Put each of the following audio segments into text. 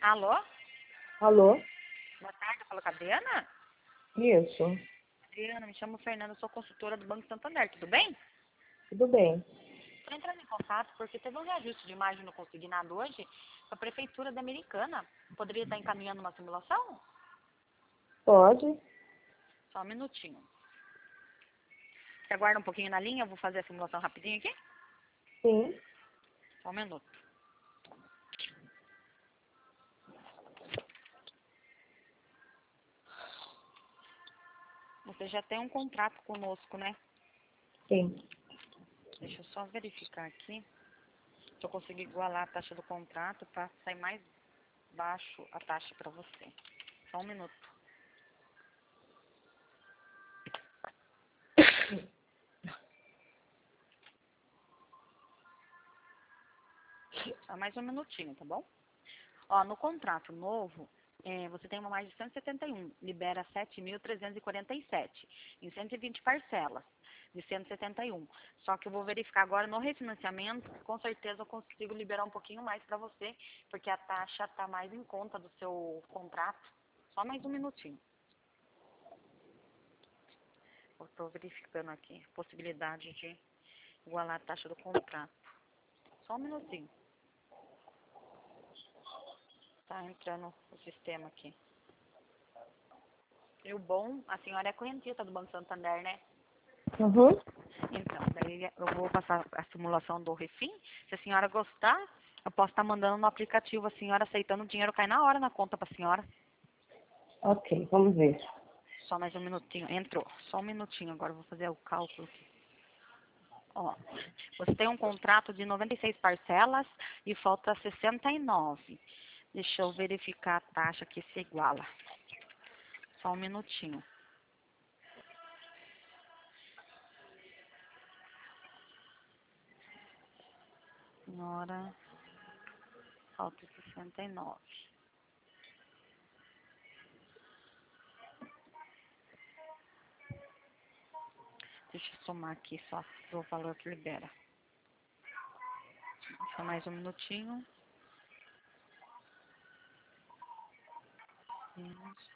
Alô? Alô? Boa tarde, eu falo com a Adriana? Isso, Adriana, me chamo Fernanda, sou consultora do Banco Santander, tudo bem? tudo bem. Estou entrando em contato porque teve um reajuste de imagem no consignado hoje com a Prefeitura da Americana. Poderia estar encaminhando uma simulação? Pode? Só um minutinho. Você aguarda um pouquinho na linha, eu vou fazer a simulação rapidinho aqui? Sim. Só um minuto. Você já tem um contrato conosco, né? Sim. Deixa eu só verificar aqui se eu consigo igualar a taxa do contrato para sair mais baixo a taxa para você. Só um minuto. Só mais um minutinho, tá bom? Ó, no contrato novo, você tem uma margem de 171, libera 7.347 em 120 parcelas de 171. Só que eu vou verificar agora no refinanciamento, com certeza eu consigo liberar um pouquinho mais para você, porque a taxa está mais em conta do seu contrato. Só mais um minutinho. Eu estou verificando aqui a possibilidade de igualar a taxa do contrato. Só um minutinho. Tá entrando o sistema aqui. E o bom, a senhora é correntista do Banco Santander, né? Uhum. Então, daí eu vou passar a simulação do Refim. Se a senhora gostar, eu posso estar mandando no aplicativo. A senhora aceitando, o dinheiro cai na hora na conta para a senhora. Ok, vamos ver. Só mais um minutinho. Entrou. Só um minutinho agora, eu vou fazer o cálculo aqui. Ó, você tem um contrato de 96 parcelas e falta 69. Deixa eu verificar a taxa que se iguala. Só um minutinho. Senhora, falta 69. Deixa eu somar aqui só o valor que libera. Só mais um minutinho. Menos.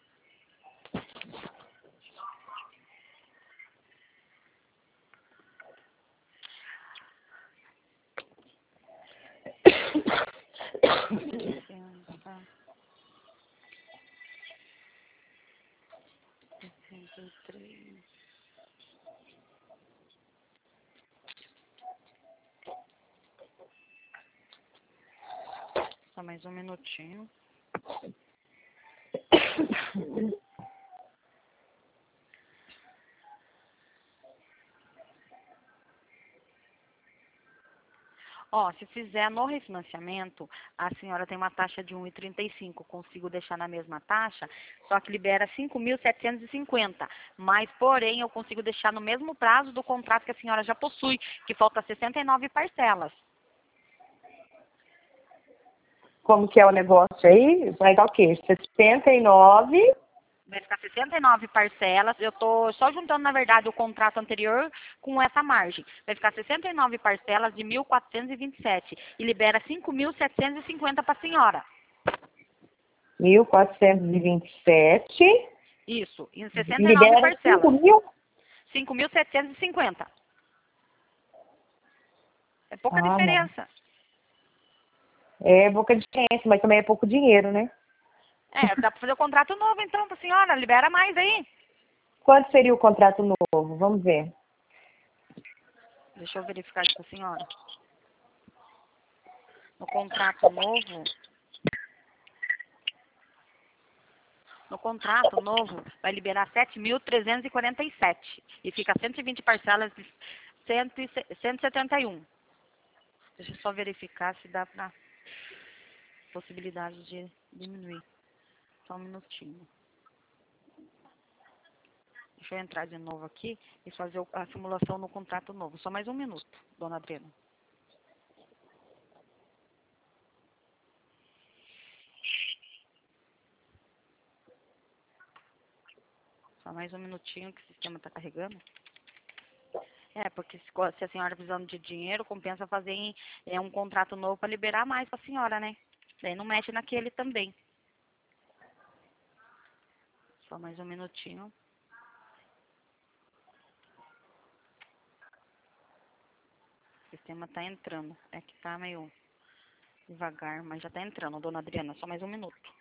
Sessenta, 63. Só mais um minutinho. Ó, se fizer no refinanciamento, a senhora tem uma taxa de 1,35. Consigo deixar na mesma taxa, só que libera 5.750. Mas, porém, eu consigo deixar no mesmo prazo do contrato que a senhora já possui, que falta 69 parcelas. Como que é o negócio aí? Vai dar o quê? 69. Vai ficar 69 parcelas. Eu tô só juntando, na verdade, o contrato anterior com essa margem. Vai ficar 69 parcelas de 1.427 e libera 5.750 para a senhora. 1.427. Isso, em 69 Libera parcelas. 5.000? 5.750. É pouca Ah, não. diferença. É pouca diferença, mas também é pouco dinheiro, né? É, dá para fazer o contrato novo então para a senhora. Libera mais aí. Quanto seria o contrato novo? Vamos ver. Deixa eu verificar aqui com a senhora. No contrato novo. No contrato novo, vai liberar 7.347 e fica 120 parcelas de 171. Deixa eu só verificar se dá para possibilidade de diminuir. Só um minutinho. Deixa eu entrar de novo aqui e fazer a simulação no contrato novo. Só mais um minuto, dona Adriana. Só mais um minutinho que o sistema está carregando. É, porque se a senhora precisando de dinheiro, compensa fazer um contrato novo para liberar mais para a senhora, né? Daí não mexe naquele também. Só mais um minutinho. O sistema tá entrando. É que tá meio devagar, mas já tá entrando, dona Adriana. Só mais um minuto.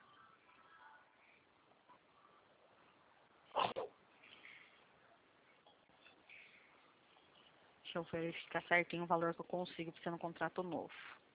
Deixa eu verificar certinho o valor que eu consigo pra você no contrato novo.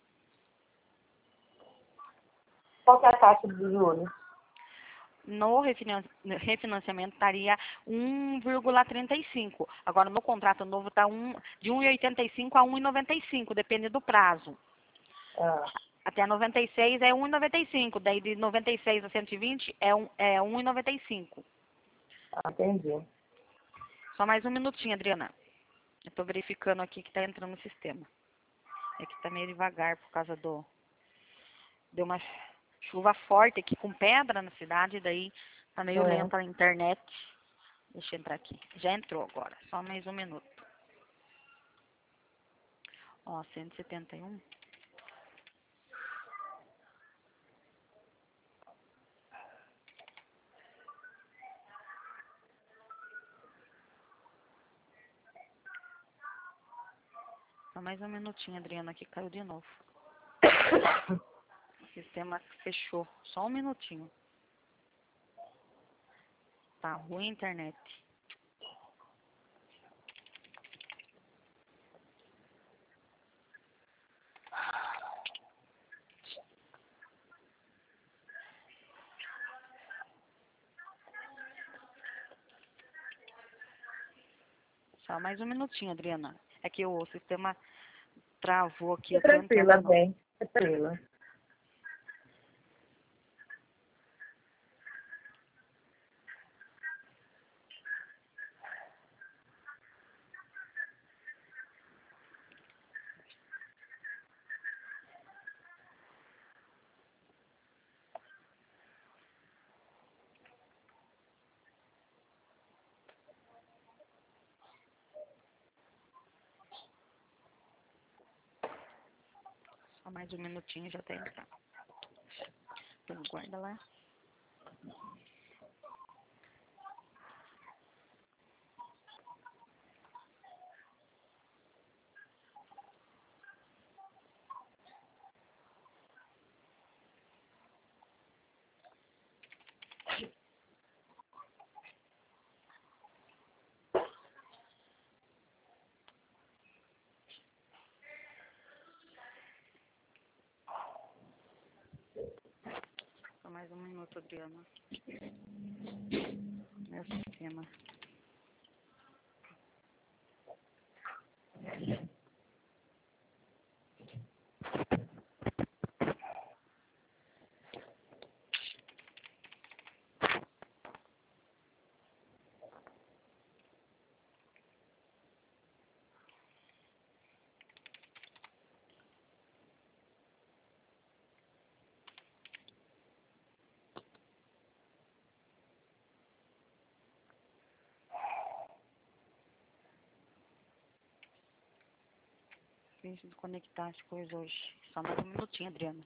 Qual que é a taxa de juros? No refinanciamento estaria 1,35. Agora, no contrato novo está de 1,85 a 1,95, depende do prazo. Ah, Até 96 é 1,95. Daí de 96 a 120 é 1,95. entendi. Só mais um minutinho, Adriana. Eu estou verificando aqui que está entrando no sistema. É que está meio devagar por causa deu uma chuva forte aqui com pedra na cidade, daí tá meio lenta a internet. Deixa eu entrar aqui. Já entrou agora. Só mais um minuto. Ó, 171. Só mais um minutinho, Adriana, que caiu de novo. O sistema fechou. Só um minutinho. Tá ruim a internet. Só mais um minutinho, Adriana. É que o sistema travou aqui. Eu tô Tranquila, entrando. bem. Tranquila. Só mais um minutinho já tá entrando. Então, guarda lá. Só mais um minuto, Adriana. Meu sistema. Difícil de conectar as coisas hoje. Só mais um minutinho, Adriana.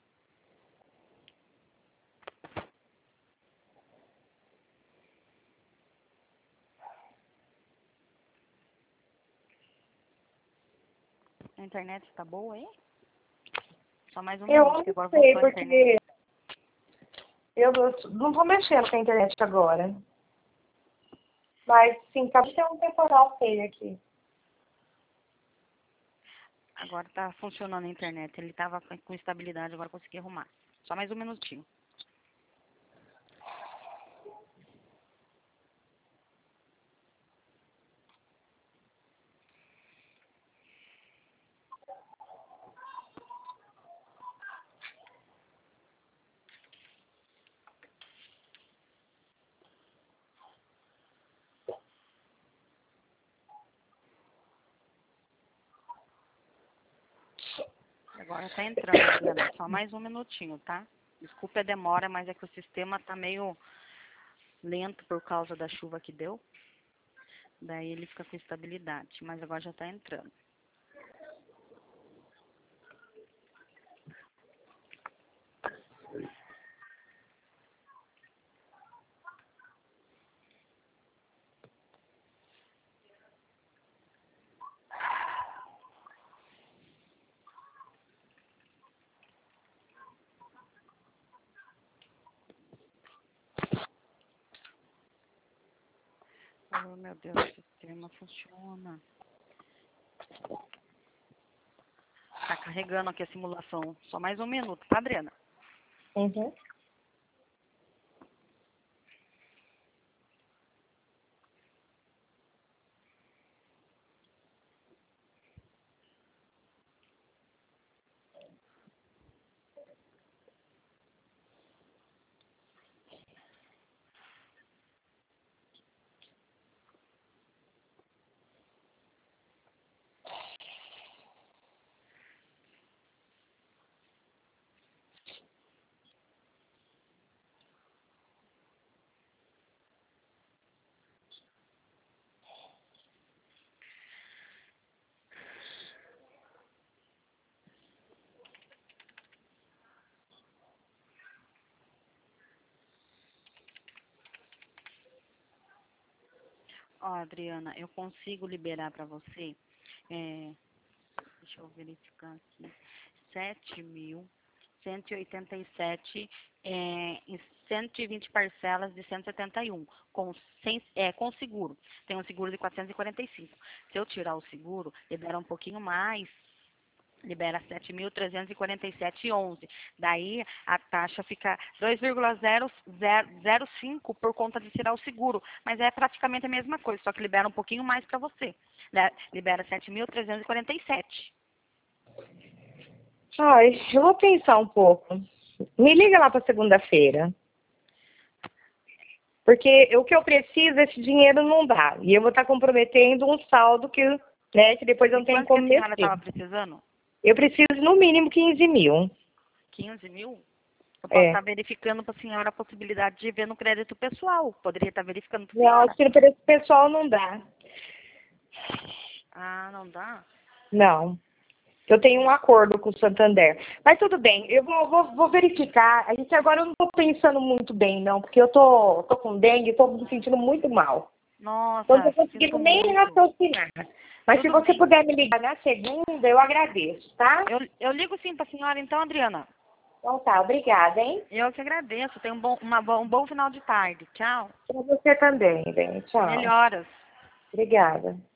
A internet está boa aí? Só mais um Eu minuto, que não agora sei, voltou a internet. porque eu não tô mexendo com a internet agora. Mas, sim, acaba de ter um temporal feio aqui. Agora tá funcionando a internet. Ele tava com estabilidade, agora consegui arrumar. Só mais um minutinho. Agora tá entrando, Adriana. Só mais um minutinho, tá? Desculpa a demora, mas é que o sistema tá meio lento por causa da chuva que deu. Daí ele fica com estabilidade, mas agora já tá entrando. Oh, meu Deus, o sistema funciona. Tá carregando aqui a simulação. Só mais um minuto, tá, Adriana? Uhum. Ó, Adriana, eu consigo liberar para você, deixa eu verificar aqui, 7.187 em 120 parcelas de 171, com seguro. Tem um seguro de 445. Se eu tirar o seguro, libera um pouquinho mais, libera 7.347,11. Daí a taxa fica 2,005 por conta de tirar o seguro. Mas é praticamente a mesma coisa, só que libera um pouquinho mais para você. Libera 7.347. Ai, eu vou pensar um pouco. Me liga lá para segunda-feira. Porque o que eu preciso, esse dinheiro não dá. E eu vou estar comprometendo um saldo que, né, que depois eu não tenho Quanto que a como senhora mexer. estava precisando? Eu preciso no mínimo 15 mil. 15 mil? Eu posso É. estar verificando para a senhora a possibilidade de ver no crédito pessoal. Poderia estar verificando para a Não, senhora. acho que no preço pessoal não dá. Ah, não dá? Não. Eu tenho um acordo com o Santander. Mas tudo bem, eu vou verificar. A gente agora eu não estou pensando muito bem, não, porque eu tô com dengue, estou me sentindo muito mal. Então, não Nossa, estou conseguindo sinto nem muito. raciocinar. Mas se Tudo você bem. puder me ligar na segunda, eu agradeço, tá? Eu ligo sim para a senhora, então, Adriana. Então tá, obrigada, hein? Eu que agradeço. Tenha um bom final de tarde. Tchau. Para você também, bem. Tchau. Melhoras. Obrigada.